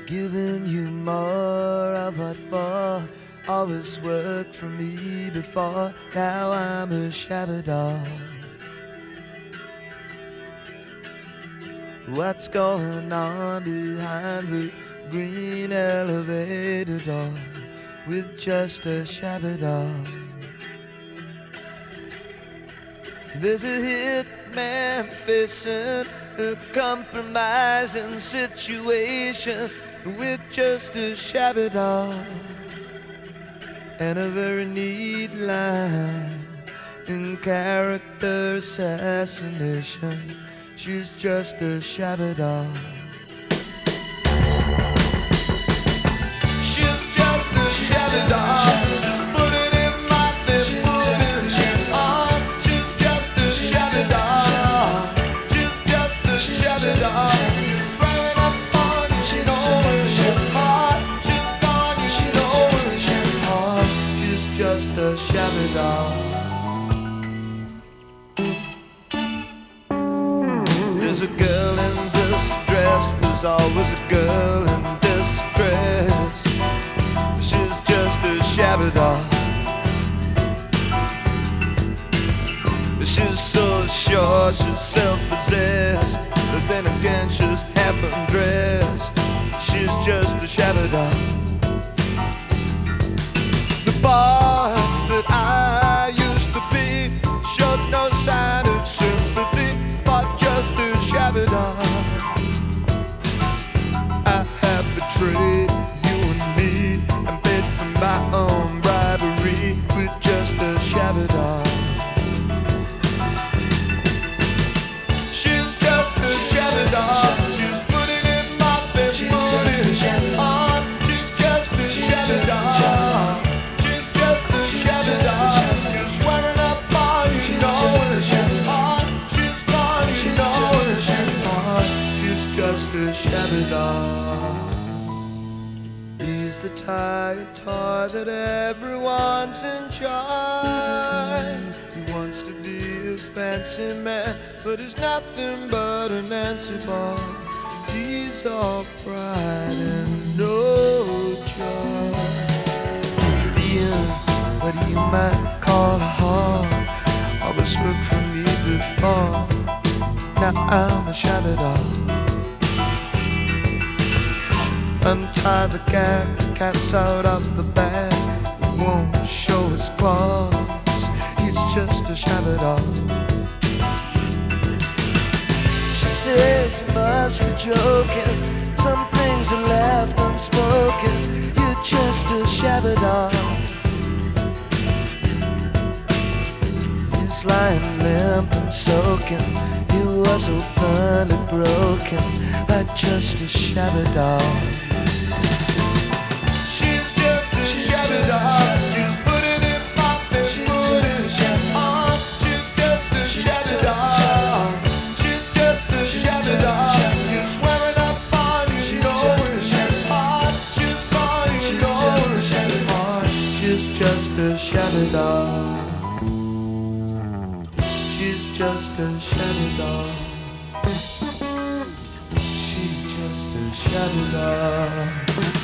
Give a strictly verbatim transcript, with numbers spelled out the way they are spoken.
giving you more of what for always worked for me before. Now I'm a shabby dog. What's going on behind the green elevator door with just a shabby dog? There's a hitman facing a compromising situation with just a shabby dog and a very neat line in character assassination. She's just a shabby dog. She's just a shabby dog. Just put it in my fist, put it on. She's just a shabby dog. She's just a shabby dog. She's swearing up on you, she knows she's hot. She's gone, you know she's hot. She's just a shabby dog. There's a girl in distress, there's always a girl in distress. She's just a shabby dog. She's so sure she's self-possessed, but then again she's half undressed. She's just a shabby dog. The boy that I used to be showed no sign of sympathy, but just a shabby dog. I have betrayed you and me and paid for my own bribery with just a shabby dog. She's just a shabby dog. She's putting in my bed, putting on. She's just a shabby dog. She's just a shabby dog. She's swearing up all you know she's hot. She's gone, you know she's hot. She's just a shabby dog. He's the tired toy that everyone's enjoying. He wants to be a fancy man, but he's nothing but a Nancy boy. He's all pride and no joy. Being what you might call a hog always worked for me before. Now I'm a shabby dog. Untie the cat, the cat's out of the bag. He won't show his claws, he's just a shabby dog. She says you must be joking, some things are left unspoken. You're just a shabby dog. He's lying limp and soaking. He was openly broken by just a shabby dog. She's just a shabby dog. She's putting in my bed, putting on. She's just a shabby dog. She's just a shabby dog. You're swearing up on you, you know she's hot. She's gone, you know she's hot. She's just a shabby dog. She's just a shabby dog. She's just a shabby dog.